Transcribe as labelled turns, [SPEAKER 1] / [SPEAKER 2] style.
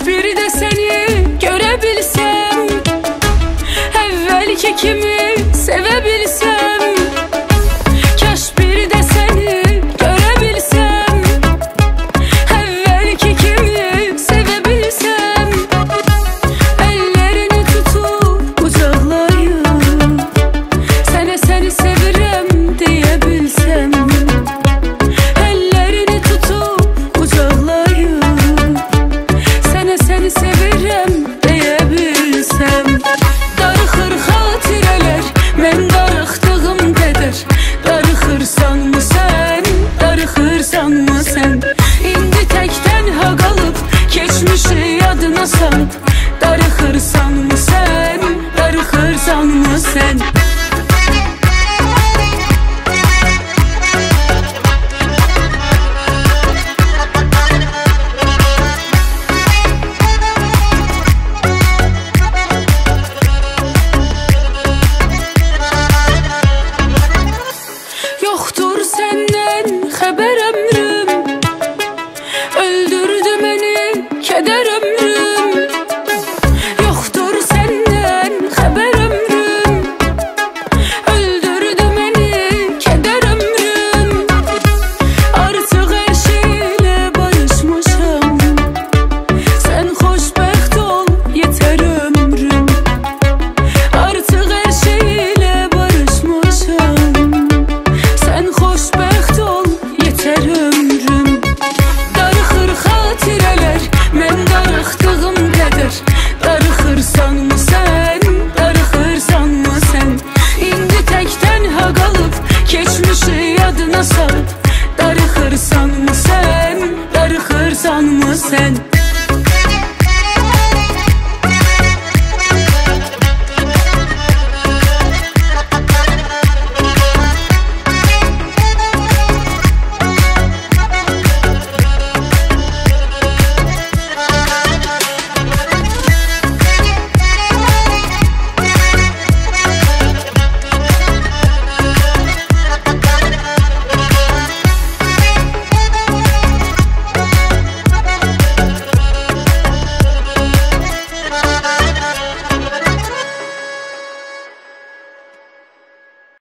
[SPEAKER 1] bir de seni görebilsem, evvelki kimi sevebilsem. Kaş bir de seni görebilsem, evvelki kimi sevebilsem. Ellerini tutup kucaklayıp sana seni sevirem diyebilsem. Ellerini tutup kucaklayıp sana seni sevirem diyebilsem. Darıxır xatirələr, mən darıxdığım qədər. Darıxırsanmı sən, darıxırsanmı sən? İndi tək tənha qalıb, keçmişi yadına salıb. Darıxırsanmı sən, darıxırsanmı sən? Yoxdur səndən xəbər ömrüm, öldürdü məni kədər ömrüm. Yoxdur səndən xəbər ömrüm, öldürdü məni kədər ömrüm. Artıq hər şeylə barışmışam, sən xoşbəxt ol, yetər ömrüm. Artıq hər şeylə barışmışam, sən xoşbəxt ol, yetər ömrüm. Darıxır xatirələr, mən darıxdığım qədər. Darıxırsanmı sən, darıxırsanmı sən? İndi tək tənha qalıb, keçmişi yadına salıb. Darıxırsanmı sən, darıxırsanmı sən?